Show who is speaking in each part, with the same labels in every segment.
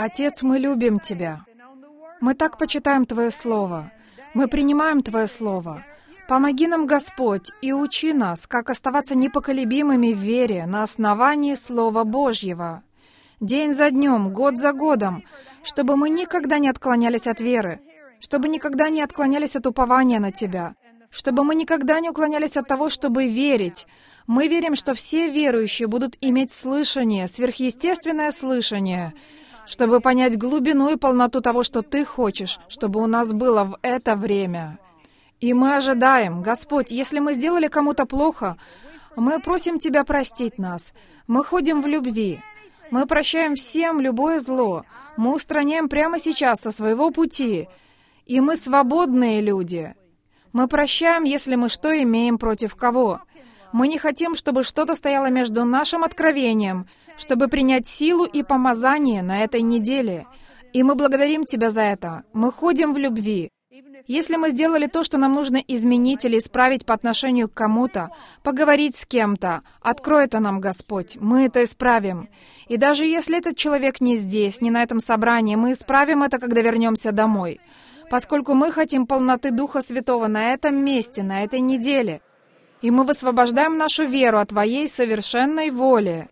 Speaker 1: Отец, мы любим Тебя. Мы так почитаем Твое Слово. Мы принимаем Твое Слово. Помоги нам, Господь, и учи нас, как оставаться непоколебимыми в вере на основании Слова Божьего. День за днем, год за годом, чтобы мы никогда не отклонялись от веры, чтобы никогда не отклонялись от упования на Тебя, чтобы мы никогда не уклонялись от того, чтобы верить. Мы верим, что все верующие будут иметь слышание, сверхъестественное слышание, чтобы понять глубину и полноту того, что Ты хочешь, чтобы у нас было в это время. И мы ожидаем, Господь, если мы сделали кому-то плохо, мы просим Тебя простить нас. Мы ходим в любви. Мы прощаем всем любое зло. Мы устраняем прямо сейчас со своего пути. И мы свободные люди. Мы прощаем, если мы что имеем против кого. Мы не хотим, чтобы что-то стояло между нашим откровением, чтобы принять силу и помазание на этой неделе. И мы благодарим Тебя за это. Мы ходим в любви. Если мы сделали то, что нам нужно изменить или исправить по отношению к кому-то, поговорить с кем-то, открой это нам, Господь, мы это исправим. И даже если этот человек не здесь, не на этом собрании, мы исправим это, когда вернемся домой. Поскольку мы хотим полноты Духа Святого на этом месте, на этой неделе. И мы высвобождаем нашу веру от Твоей совершенной воли.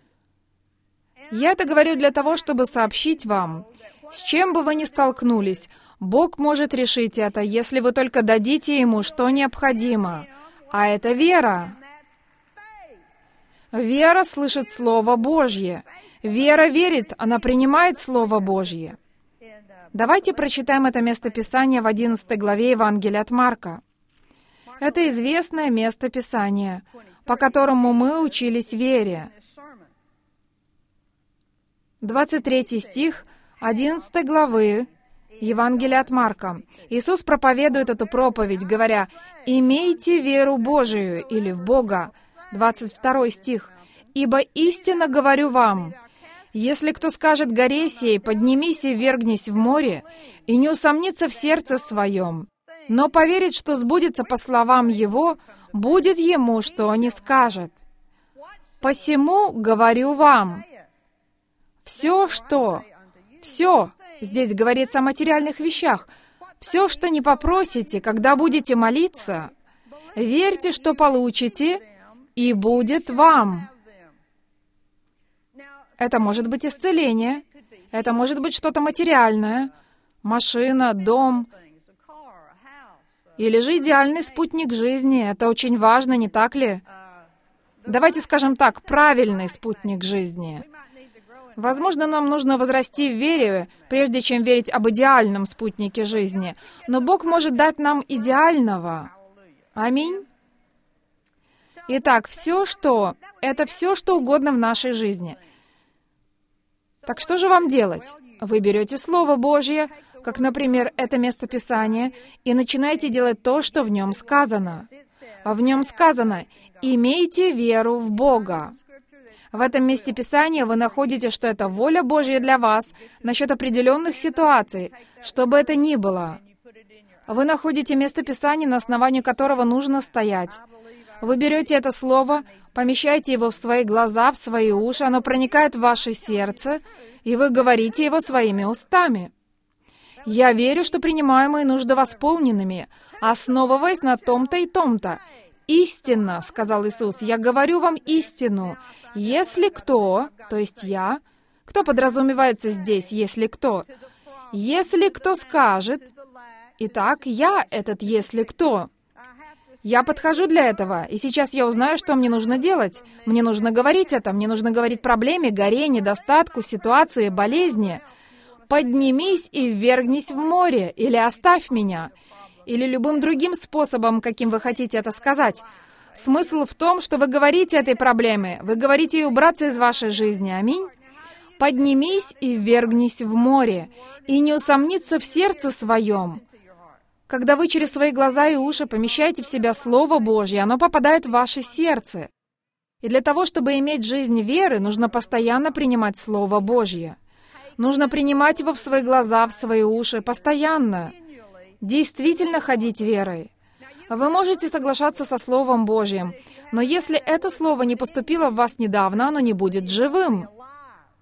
Speaker 1: Я это говорю для того, чтобы сообщить вам, с чем бы вы ни столкнулись, Бог может решить это, если вы только дадите Ему, что необходимо. А это вера. Вера слышит Слово Божье. Вера верит, она принимает Слово Божье. Давайте прочитаем это местописание в 11 главе Евангелия от Марка. Это известное местописание, по которому мы учились вере. 23 стих 11 главы Евангелия от Марка. Иисус проповедует эту проповедь, говоря: «Имейте веру Божию» или в Бога. 22 стих. «Ибо истинно говорю вам, если кто скажет горе сей, поднимись и ввергнись в море, и не усомнится в сердце своем, но поверит, что сбудется по словам его, будет ему, что он не скажет. Посему говорю вам». Все, здесь говорится о материальных вещах, все, что не попросите, когда будете молиться, верьте, что получите, и будет вам. Это может быть исцеление, это может быть что-то материальное, машина, дом, или же идеальный спутник жизни. Это очень важно, не так ли? Давайте скажем так, правильный спутник жизни. Возможно, нам нужно возрасти в вере, прежде чем верить об идеальном спутнике жизни. Но Бог может дать нам идеального. Аминь. Итак, это все, что угодно в нашей жизни. Так что же вам делать? Вы берете Слово Божье, как, например, это местописание, и начинаете делать то, что в нем сказано. В нем сказано: «Имейте веру в Бога». В этом месте Писания вы находите, что это воля Божья для вас насчет определенных ситуаций, что бы это ни было. Вы находите место Писания, на основании которого нужно стоять. Вы берете это слово, помещаете его в свои глаза, в свои уши, оно проникает в ваше сердце, и вы говорите его своими устами. «Я верю, что принимаю мои нужды восполненными, основываясь на том-то и том-то». «Истинно, — сказал Иисус, — я говорю вам истину. Если кто, то есть я, кто подразумевается здесь, если кто? Если кто скажет, итак, я этот если кто. Я подхожу для этого, и сейчас я узнаю, что мне нужно делать. Мне нужно говорить это, мне нужно говорить проблеме, горе, недостатку, ситуации, болезни. Поднимись и ввергнись в море, или оставь меня, или любым другим способом, каким вы хотите это сказать. Смысл в том, что вы говорите этой проблеме, вы говорите ей убраться из вашей жизни. Аминь. Поднимись и ввергнись в море, и не усомниться в сердце своем. Когда вы через свои глаза и уши помещаете в себя Слово Божье, оно попадает в ваше сердце. И для того, чтобы иметь жизнь веры, нужно постоянно принимать Слово Божье. Нужно принимать его в свои глаза, в свои уши, постоянно. Действительно ходить верой. Вы можете соглашаться со Словом Божьим, но если это Слово не поступило в вас недавно, оно не будет живым.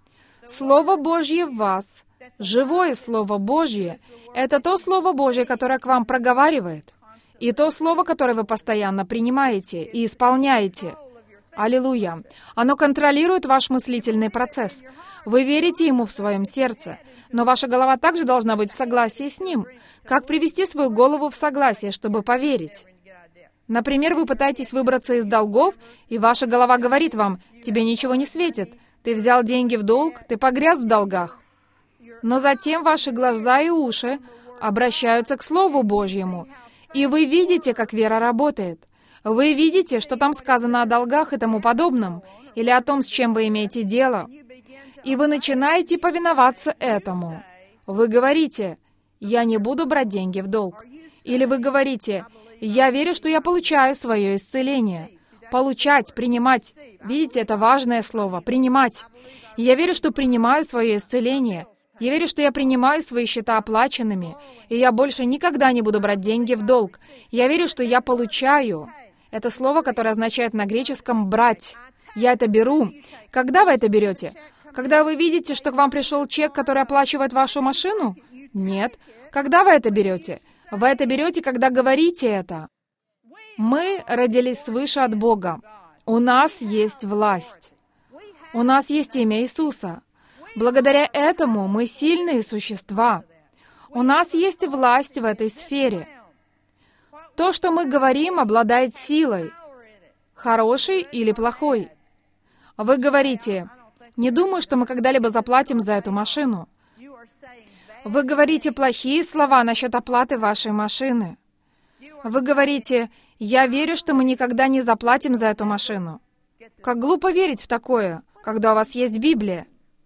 Speaker 1: Слово Божье в вас, живое Слово Божье, это то Слово Божье, которое к вам проговаривает, и то Слово, которое вы постоянно принимаете и исполняете. Аллилуйя! Оно контролирует ваш мыслительный процесс. Вы верите Ему в своем сердце, но ваша голова также должна быть в согласии с Ним. Как привести свою голову в согласие, чтобы поверить? Например, вы пытаетесь выбраться из долгов, и ваша голова говорит вам: «Тебе ничего не светит. Ты взял деньги в долг, ты погряз в долгах». Но затем ваши глаза и уши обращаются к Слову Божьему, и вы видите, как вера работает. Вы видите, что там сказано о долгах и тому подобном, или о том, с чем вы имеете дело. И вы начинаете повиноваться этому. Вы говорите: «Я не буду брать деньги в долг». Или вы говорите: «Я верю, что я получаю свое исцеление». Получать, принимать. Видите, это важное слово. Принимать. Я верю, что принимаю свое исцеление. Я верю, что я принимаю свои счета оплаченными, и я больше никогда не буду брать деньги в долг. Я верю, что я получаю. Это слово, которое означает на греческом «брать». Я это беру. Когда вы это берете? Когда вы видите, что к вам пришел чек, который оплачивает вашу машину? Нет. Когда вы это берете? Вы это берете, когда говорите это. Мы родились свыше от Бога. У нас есть власть. У нас есть имя Иисуса. Благодаря этому мы сильные существа. У нас есть власть в этой сфере. То, что мы говорим, обладает силой, хорошей или плохой. Вы говорите: «Не думаю, что мы когда-либо заплатим за эту машину». Вы говорите плохие слова насчет оплаты вашей машины. Вы говорите: «Я верю, что мы никогда не заплатим за эту машину». Как глупо верить в такое, когда у вас есть Библия.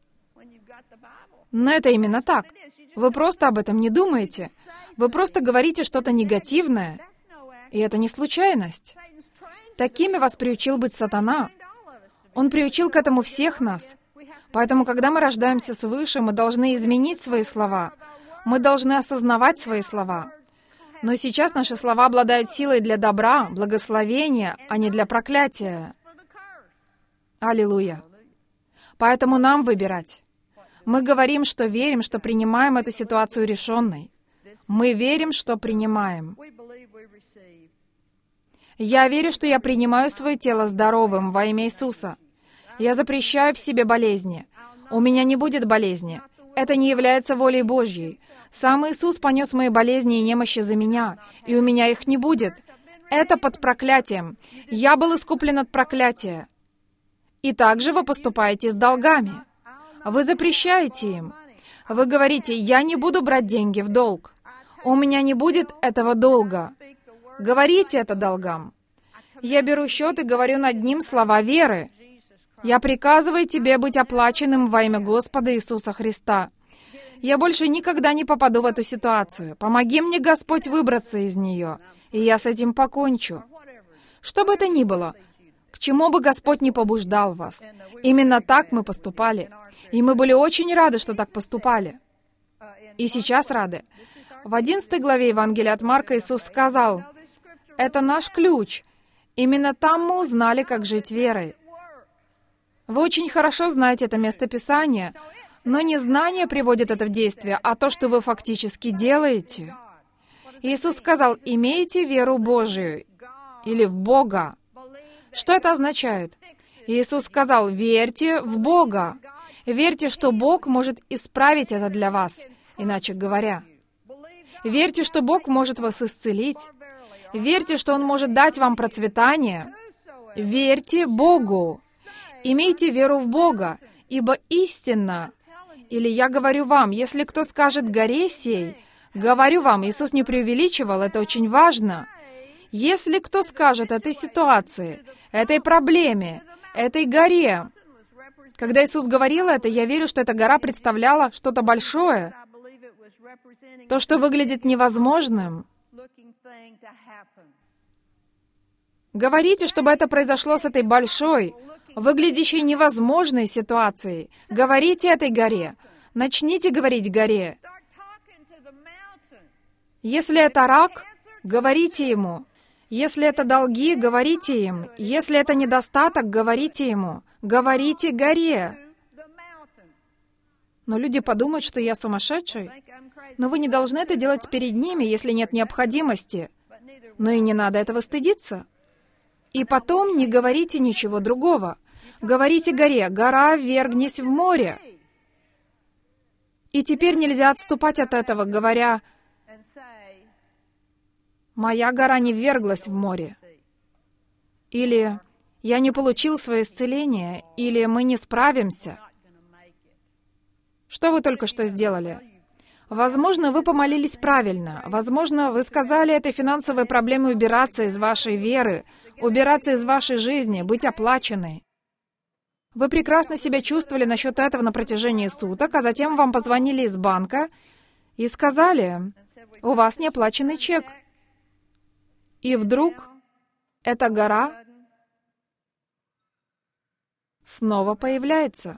Speaker 1: Но это именно так. Вы просто об этом не думаете. Вы просто говорите что-то негативное. И это не случайность. Такими вас приучил быть сатана. Он приучил к этому всех нас. Поэтому, когда мы рождаемся свыше, мы должны изменить свои слова. Мы должны осознавать свои слова. Но сейчас наши слова обладают силой для добра, благословения, а не для проклятия. Аллилуйя. Поэтому нам выбирать. Мы говорим, что верим, что принимаем эту ситуацию решенной. Мы верим, что принимаем. Я верю, что я принимаю свое тело здоровым во имя Иисуса. Я запрещаю в себе болезни. У меня не будет болезни. Это не является волей Божьей. Сам Иисус понес мои болезни и немощи за меня, и у меня их не будет. Это под проклятием. Я был искуплен от проклятия. И также вы поступаете с долгами. Вы запрещаете им. Вы говорите: «Я не буду брать деньги в долг. У меня не будет этого долга». Говорите это долгам. Я беру счет и говорю над ним слова веры. Я приказываю тебе быть оплаченным во имя Господа Иисуса Христа. Я больше никогда не попаду в эту ситуацию. Помоги мне, Господь, выбраться из нее, и я с этим покончу. Что бы это ни было, к чему бы Господь не побуждал вас. Именно так мы поступали. И мы были очень рады, что так поступали. И сейчас рады. В 11 главе Евангелия от Марка Иисус сказал: «Это наш ключ. Именно там мы узнали, как жить верой». Вы очень хорошо знаете это местописание, но не знание приводит это в действие, а то, что вы фактически делаете. Иисус сказал: «Имейте веру Божию» или «в Бога». Что это означает? Иисус сказал: «Верьте в Бога». Верьте, что Бог может исправить это для вас, иначе говоря. Верьте, что Бог может вас исцелить. Верьте, что Он может дать вам процветание. Верьте Богу. Имейте веру в Бога, ибо истинно, или я говорю вам, если кто скажет горе сей, говорю вам, Иисус не преувеличивал, это очень важно. Если кто скажет этой ситуации, этой проблеме, этой горе, когда Иисус говорил это, я верю, что эта гора представляла что-то большое, то, что выглядит невозможным. Говорите, чтобы это произошло с этой большой, выглядящей невозможной ситуацией. Говорите этой горе. Начните говорить горе. Если это рак, говорите ему. Если это долги, говорите им. Если это недостаток, говорите ему. Говорите горе. Но люди подумают, что я сумасшедший. Но вы не должны это делать перед ними, если нет необходимости. Но и не надо этого стыдиться. И потом не говорите ничего другого. Говорите горе: «Гора, ввергнись в море». И теперь нельзя отступать от этого, говоря: «Моя гора не вверглась в море». Или «Я не получил свое исцеление», или «Мы не справимся». Что вы только что сделали? Возможно, вы помолились правильно. Возможно, вы сказали этой финансовой проблеме убираться из вашей веры, убираться из вашей жизни, быть оплаченной. Вы прекрасно себя чувствовали насчет этого на протяжении суток, а затем вам позвонили из банка и сказали: «У вас неоплаченный чек». И вдруг эта гора снова появляется.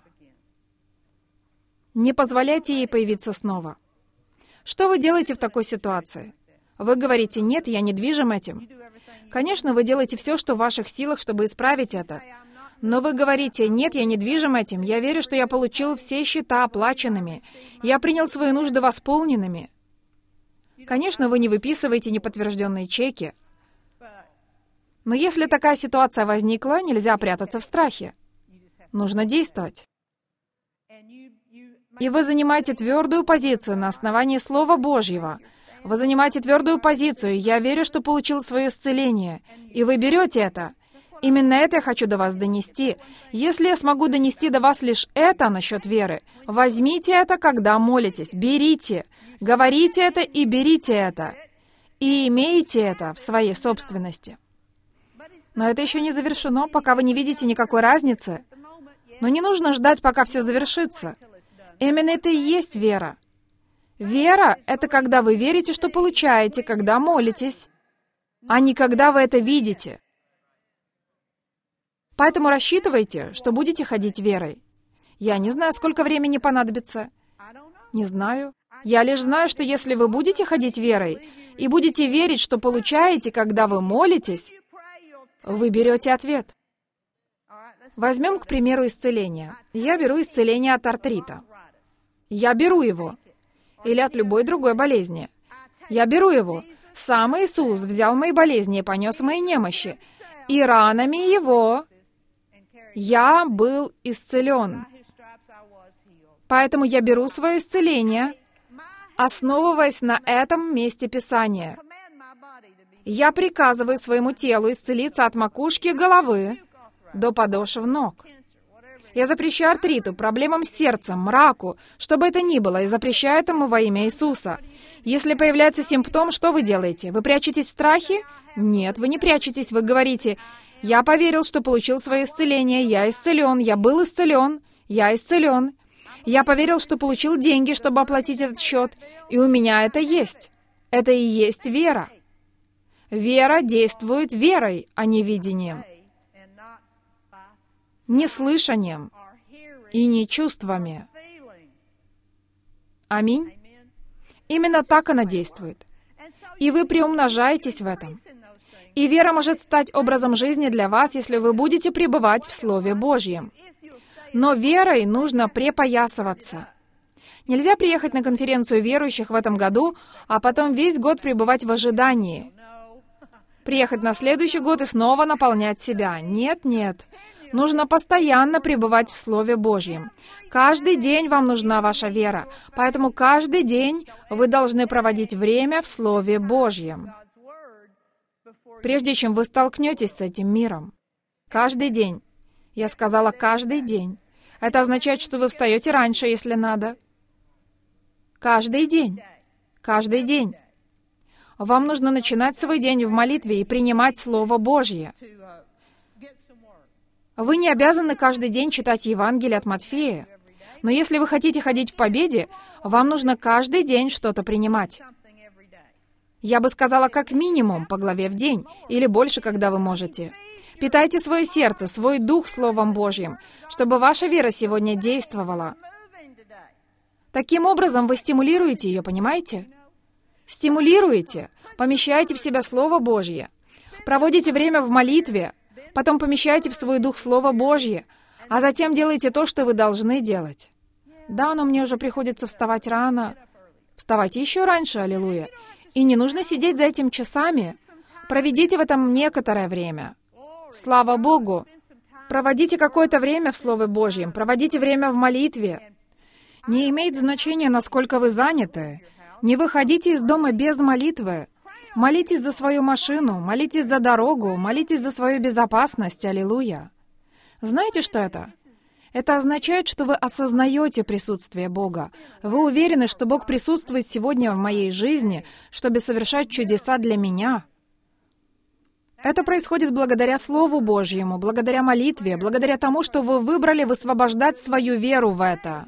Speaker 1: Не позволяйте ей появиться снова. Что вы делаете в такой ситуации? Вы говорите: «Нет, я недвижим этим». Конечно, вы делаете все, что в ваших силах, чтобы исправить это. Но вы говорите: «Нет, я недвижим этим. Я верю, что я получил все счета оплаченными. Я принял свои нужды восполненными». Конечно, вы не выписываете неподтвержденные чеки. Но если такая ситуация возникла, нельзя прятаться в страхе. Нужно действовать. И вы занимаете твердую позицию на основании Слова Божьего. Вы занимаете твердую позицию: «Я верю, что получил свое исцеление». И вы берете это. Именно это я хочу до вас донести. Если я смогу донести до вас лишь это насчет веры, возьмите это, когда молитесь. Берите. Говорите это и берите это. И имейте это в своей собственности. Но это еще не завершено, пока вы не видите никакой разницы. Но не нужно ждать, пока все завершится. Именно это и есть вера. Вера — это когда вы верите, что получаете, когда молитесь, а не когда вы это видите. Поэтому рассчитывайте, что будете ходить верой. Я не знаю, сколько времени понадобится. Не знаю. Я лишь знаю, что если вы будете ходить верой и будете верить, что получаете, когда вы молитесь, вы берете ответ. Возьмем, к примеру, исцеление. Я беру исцеление от артрита. Я беру его. Или от любой другой болезни. Я беру его. Сам Иисус взял мои болезни и понес мои немощи. И ранами Его я был исцелен. Поэтому я беру свое исцеление, основываясь на этом месте Писания. Я приказываю своему телу исцелиться от макушки головы до подошв ног. Я запрещаю артриту, проблемам с сердцем, раку, что бы это ни было, и запрещаю этому во имя Иисуса. Если появляется симптом, что вы делаете? Вы прячетесь в страхе? Нет, вы не прячетесь, вы говорите: «Я поверил, что получил свое исцеление, я исцелен, я был исцелен, я исцелен. Я поверил, что получил деньги, чтобы оплатить этот счет, и у меня это есть». Это и есть вера. Вера действует верой, а не видением. Не слышанием и не чувствами. Аминь. Именно так она действует. И вы приумножаетесь в этом. И вера может стать образом жизни для вас, если вы будете пребывать в Слове Божьем. Но верой нужно препоясываться. Нельзя приехать на конференцию верующих в этом году, а потом весь год пребывать в ожидании. Приехать на следующий год и снова наполнять себя. Нет, нет. Нужно постоянно пребывать в Слове Божьем. Каждый день вам нужна ваша вера, поэтому каждый день вы должны проводить время в Слове Божьем, прежде чем вы столкнетесь с этим миром. Каждый день. Я сказала каждый день. Это означает, что вы встаете раньше, если надо. Каждый день. Каждый день. Вам нужно начинать свой день в молитве и принимать Слово Божье. Вы не обязаны каждый день читать Евангелие от Матфея. Но если вы хотите ходить в победе, вам нужно каждый день что-то принимать. Я бы сказала, как минимум по главе в день, или больше, когда вы можете. Питайте свое сердце, свой дух Словом Божьим, чтобы ваша вера сегодня действовала. Таким образом, вы стимулируете ее, понимаете? Стимулируете, помещаете в себя Слово Божье, проводите время в молитве, потом помещаете в свой дух Слово Божье, а затем делаете то, что вы должны делать. Да, но мне уже приходится вставать рано. Вставайте еще раньше, аллилуйя. И не нужно сидеть за этим часами. Проведите в этом некоторое время. Слава Богу! Проводите какое-то время в Слове Божьем, проводите время в молитве. Не имеет значения, насколько вы заняты. Не выходите из дома без молитвы. Молитесь за свою машину, молитесь за дорогу, молитесь за свою безопасность, аллилуйя. Знаете, что это? Это означает, что вы осознаете присутствие Бога. Вы уверены, что Бог присутствует сегодня в моей жизни, чтобы совершать чудеса для меня. Это происходит благодаря Слову Божьему, благодаря молитве, благодаря тому, что вы выбрали высвобождать свою веру в это.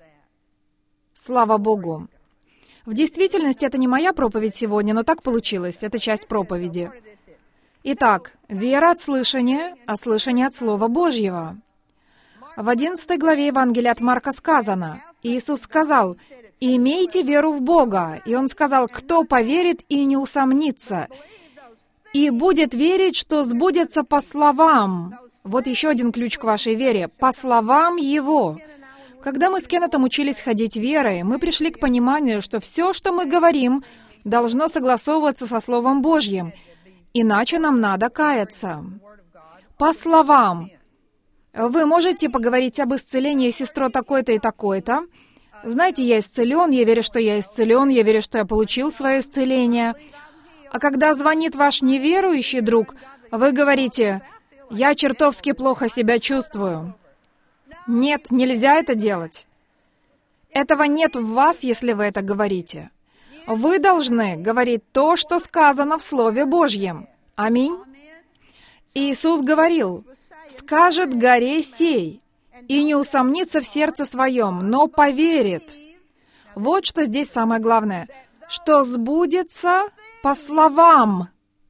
Speaker 1: Слава Богу! В действительности, это не моя проповедь сегодня, но так получилось, это часть проповеди. Итак, вера от слышания, а слышание от Слова Божьего. В 11 главе Евангелия от Марка сказано, Иисус сказал, «Имейте веру в Бога». И Он сказал, «Кто поверит и не усомнится, и будет верить, что сбудется по словам». Вот еще один ключ к вашей вере. По словам Его. Когда мы с Кеннетом учились ходить верой, мы пришли к пониманию, что все, что мы говорим, должно согласовываться со Словом Божьим. Иначе нам надо каяться. По словам. Вы можете поговорить об исцелении сестрой такой-то и такой-то. Знаете, я исцелен, я верю, что я исцелен, я верю, что я получил свое исцеление. А когда звонит ваш неверующий друг, вы говорите, «Я чертовски плохо себя чувствую». Нет, нельзя это делать. Этого нет в вас, если вы это говорите. Вы должны говорить то, что сказано в Слове Божьем. Аминь. Иисус говорил, «Скажет горе сей, и не усомнится в сердце своем, но поверит». Вот что здесь самое главное, что сбудется по словам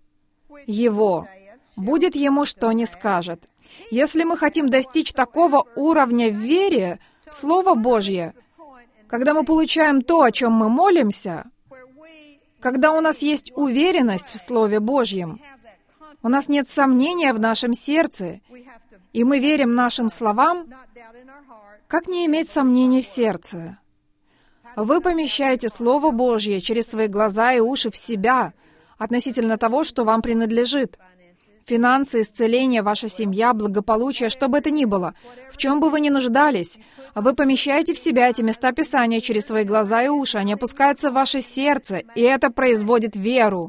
Speaker 1: Его, будет Ему, что не скажет. Если мы хотим достичь такого уровня в вере, в Слово Божье, когда мы получаем то, о чем мы молимся, когда у нас есть уверенность в Слове Божьем, у нас нет сомнения в нашем сердце, и мы верим нашим словам, как не иметь сомнений в сердце? Вы помещаете Слово Божье через свои глаза и уши в себя относительно того, что вам принадлежит. Финансы, исцеление, ваша семья, благополучие, что бы это ни было, в чем бы вы ни нуждались, вы помещаете в себя эти места Писания через свои глаза и уши, они опускаются в ваше сердце, и это производит веру.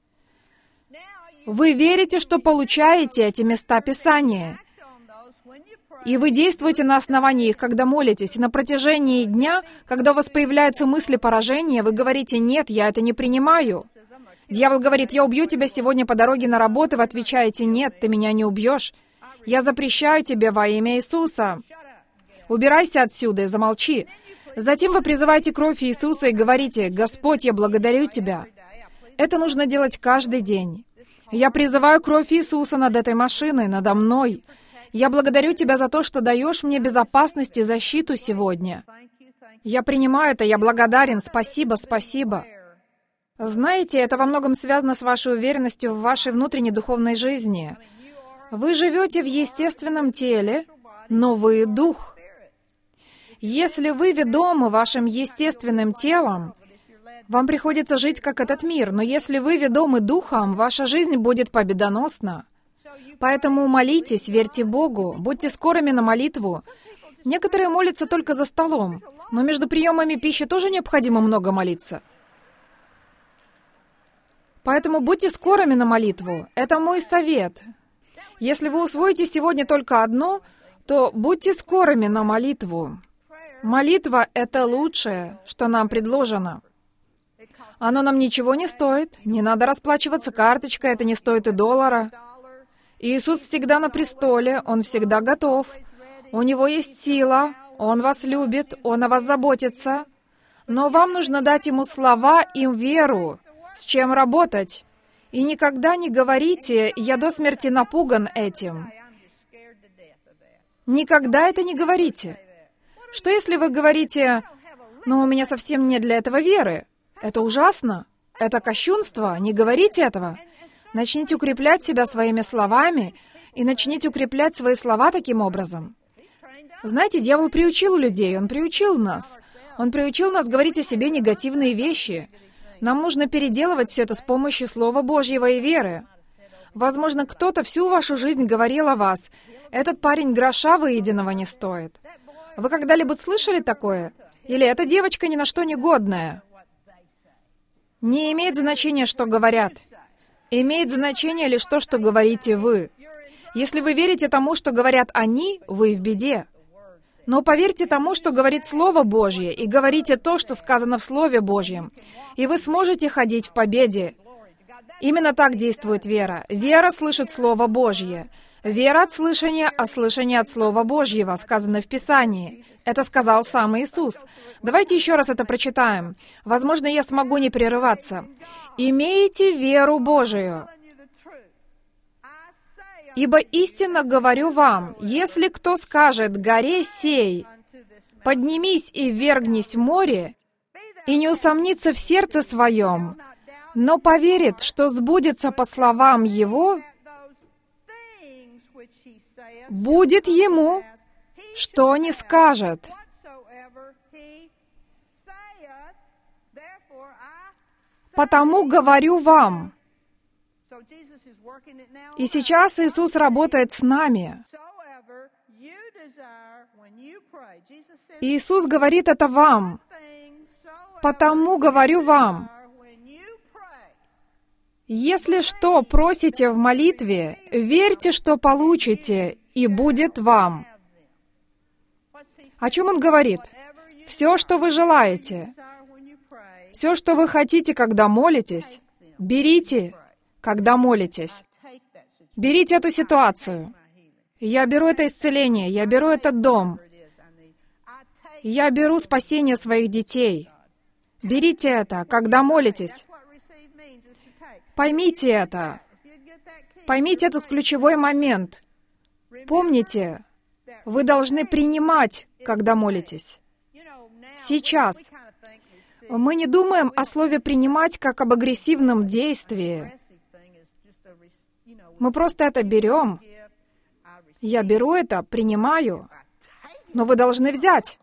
Speaker 1: Вы верите, что получаете эти места Писания, и вы действуете на основании их, когда молитесь, и на протяжении дня, когда у вас появляются мысли поражения, вы говорите, «Нет, я это не принимаю». Дьявол говорит, «Я убью тебя сегодня по дороге на работу», вы отвечаете, «Нет, ты меня не убьешь. Я запрещаю тебе во имя Иисуса. Убирайся отсюда и замолчи». Затем вы призываете кровь Иисуса и говорите, «Господь, я благодарю Тебя». Это нужно делать каждый день. Я призываю кровь Иисуса над этой машиной, надо мной. Я благодарю Тебя за то, что даешь мне безопасность и защиту сегодня. Я принимаю это, я благодарен, спасибо, спасибо. Знаете, это во многом связано с вашей уверенностью в вашей внутренней духовной жизни. Вы живете в естественном теле, но вы дух. Если вы ведомы вашим естественным телом, вам приходится жить как этот мир, но если вы ведомы духом, ваша жизнь будет победоносна. Поэтому молитесь, верьте Богу, будьте скорыми на молитву. Некоторые молятся только за столом, но между приемами пищи тоже необходимо много молиться. Поэтому будьте скорыми на молитву. Это мой совет. Если вы усвоите сегодня только одно, то будьте скорыми на молитву. Молитва — это лучшее, что нам предложено. Оно нам ничего не стоит. Не надо расплачиваться карточкой, это не стоит и $1. Иисус всегда на престоле, Он всегда готов. У Него есть сила, Он вас любит, Он о вас заботится. Но вам нужно дать Ему слова и веру, с чем работать. И никогда не говорите, «Я до смерти напуган этим». Никогда это не говорите. Что если вы говорите, «Но у меня совсем нет для этого веры»? Это ужасно. Это кощунство. Не говорите этого. Начните укреплять себя своими словами и начните укреплять свои слова таким образом. Знаете, дьявол приучил людей, он приучил нас. Он приучил нас говорить о себе негативные вещи. Нам нужно переделывать все это с помощью Слова Божьего и веры. Возможно, кто-то всю вашу жизнь говорил о вас. Этот парень гроша выеденного не стоит. Вы когда-либо слышали такое? Или эта девочка ни на что не годная? Не имеет значения, что говорят. Имеет значение лишь то, что говорите вы. Если вы верите тому, что говорят они, вы в беде. Но поверьте тому, что говорит Слово Божье, и говорите то, что сказано в Слове Божьем, и вы сможете ходить в победе. Именно так действует вера. Вера слышит Слово Божье. Вера от слышания, а слышание от Слова Божьего, сказано в Писании. Это сказал сам Иисус. Давайте еще раз это прочитаем. Возможно, я смогу не прерываться. «Имейте веру Божию. Ибо истинно говорю вам, если кто скажет горе сей, поднимись и ввергнись в море, и не усомнится в сердце своем, но поверит, что сбудется по словам его, будет ему, что не скажет». «Потому говорю вам». И сейчас Иисус работает с нами. Иисус говорит это вам. «Потому говорю вам». Если что просите в молитве, верьте, что получите, и будет вам. О чем он говорит? Все, что вы желаете, все, что вы хотите, когда молитесь, берите, когда молитесь. Берите эту ситуацию. Я беру это исцеление, я беру этот дом. Я беру спасение своих детей. Берите это, когда молитесь. Поймите это. Поймите этот ключевой момент. Помните, вы должны принимать, когда молитесь. Сейчас. Мы не думаем о слове «принимать» как об агрессивном действии. Мы просто это берем. Я беру это, принимаю. Но вы должны взять.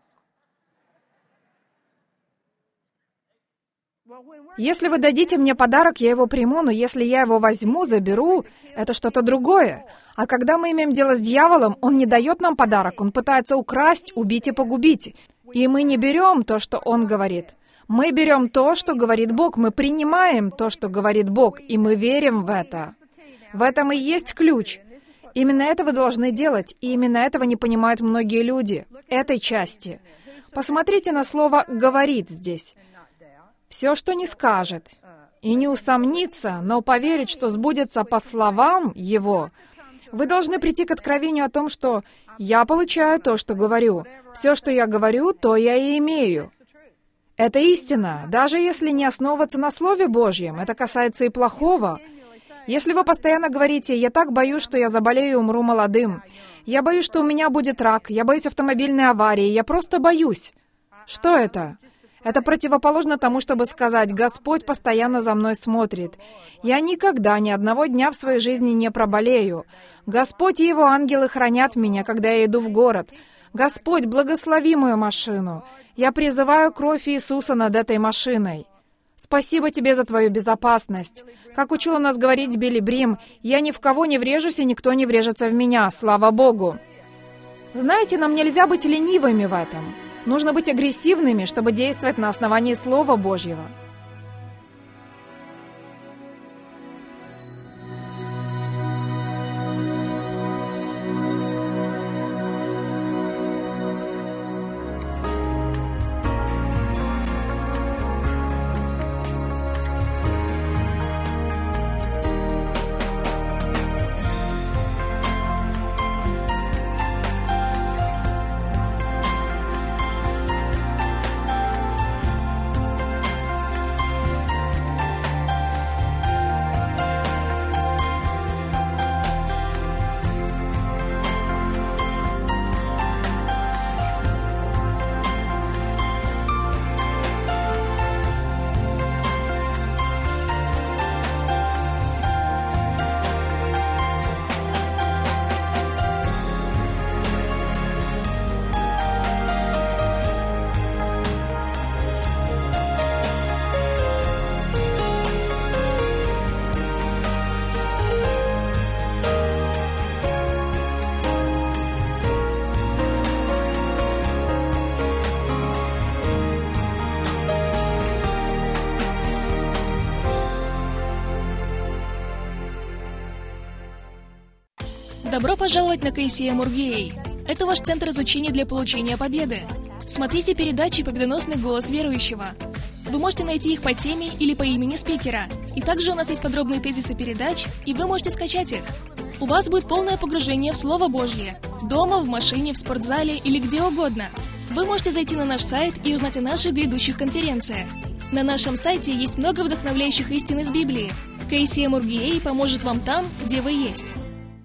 Speaker 1: Если вы дадите мне подарок, я его приму, но если я его возьму, заберу, это что-то другое. А когда мы имеем дело с дьяволом, он не дает нам подарок, он пытается украсть, убить и погубить. И мы не берем то, что он говорит. Мы берем то, что говорит Бог, мы принимаем то, что говорит Бог, и мы верим в это. В этом и есть ключ. Именно это вы должны делать, и именно этого не понимают многие люди, этой части. Посмотрите на слово «говорит» здесь. Все, что не скажет, и не усомнится, но поверит, что сбудется по словам его. Вы должны прийти к откровению о том, что «я получаю то, что говорю. Все, что я говорю, то я и имею». Это истина, даже если не основываться на Слове Божьем. Это касается и плохого. Если вы постоянно говорите «я так боюсь, что я заболею и умру молодым», «я боюсь, что у меня будет рак», «я боюсь автомобильной аварии», «я просто боюсь». Что это? Это противоположно тому, чтобы сказать «Господь постоянно за мной смотрит». Я никогда ни одного дня в своей жизни не проболею. Господь и Его ангелы хранят меня, когда я иду в город. Господь, благослови мою машину. Я призываю кровь Иисуса над этой машиной. Спасибо Тебе за Твою безопасность. Как учила нас говорить Билли Брим, я ни в кого не врежусь, и никто не врежется в меня, слава Богу. Знаете, нам нельзя быть ленивыми в этом. Нужно быть агрессивными, чтобы действовать на основании Слова Божьего.
Speaker 2: Добро пожаловать на KCM UrGA. Это ваш центр изучения для получения победы. Смотрите передачи «Победоносный голос верующего». Вы можете найти их по теме или по имени спикера. И также у нас есть подробные тезисы передач, и вы можете скачать их. У вас будет полное погружение в Слово Божье. Дома, в машине, в спортзале или где угодно. Вы можете зайти на наш сайт и узнать о наших грядущих конференциях. На нашем сайте есть много вдохновляющих истин из Библии. KCM UrGA поможет вам там, где вы есть.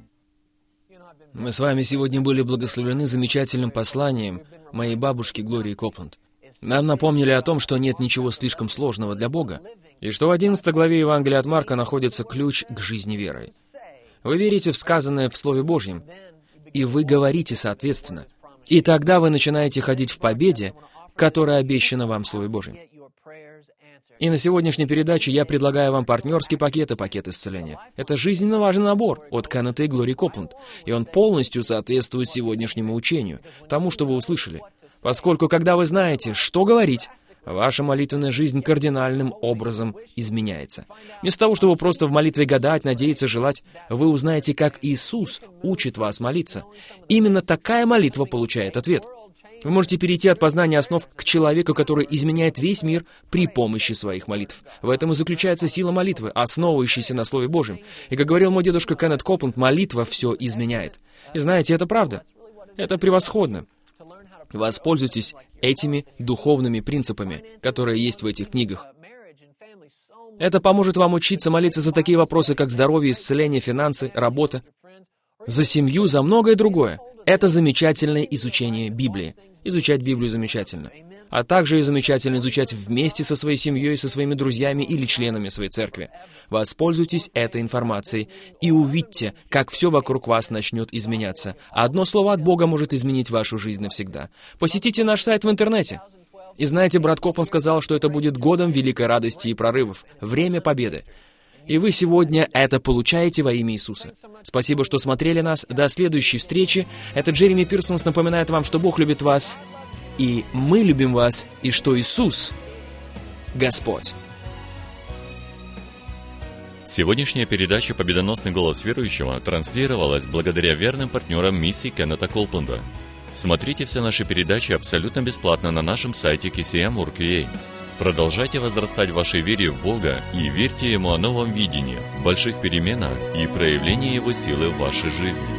Speaker 3: Мы с вами сегодня были благословлены замечательным посланием моей бабушки Глории Копланд. Нам напомнили о том, что нет ничего слишком сложного для Бога, и что в 11 главе Евангелия от Марка находится ключ к жизни верой. Вы верите в сказанное в Слове Божьем, и вы говорите соответственно. И тогда вы начинаете ходить в победе, которая обещана вам в Слове Божьем. И на сегодняшней передаче я предлагаю вам партнерский пакет и пакет исцеления. Это жизненно важный набор от Кеннета и Глории Копланд, и он полностью соответствует сегодняшнему учению, тому, что вы услышали. Поскольку, когда вы знаете, что говорить, ваша молитвенная жизнь кардинальным образом изменяется. Вместо того, чтобы просто в молитве гадать, надеяться, желать, вы узнаете, как Иисус учит вас молиться. Именно такая молитва получает ответ. Вы можете перейти от познания основ к человеку, который изменяет весь мир при помощи своих молитв. В этом и заключается сила молитвы, основывающейся на Слове Божьем. И, как говорил мой дедушка Кеннет Копланд, молитва все изменяет. И знаете, это правда. Это превосходно. Воспользуйтесь этими духовными принципами, которые есть в этих книгах. Это поможет вам учиться молиться за такие вопросы, как здоровье, исцеление, финансы, работа, за семью, за многое другое. Это замечательное изучение Библии. Изучать Библию замечательно. А также и замечательно изучать вместе со своей семьей, со своими друзьями или членами своей церкви. Воспользуйтесь этой информацией и увидьте, как все вокруг вас начнет изменяться. Одно слово от Бога может изменить вашу жизнь навсегда. Посетите наш сайт в интернете. И знаете, брат Копланд сказал, что это будет годом великой радости и прорывов. Время победы. И вы сегодня это получаете во имя Иисуса. Спасибо, что смотрели нас. До следующей встречи. Это Джереми Пирсонс напоминает вам, что Бог любит вас, и мы любим вас, и что Иисус — Господь.
Speaker 4: Сегодняшняя передача «Победоносный голос верующего» транслировалась благодаря верным партнерам миссии Кеннета Копланда. Смотрите все наши передачи абсолютно бесплатно на нашем сайте KCM UrGA. Продолжайте возрастать в вашей вере в Бога и верьте Ему о новом видении, больших переменах и проявлении Его силы в вашей жизни.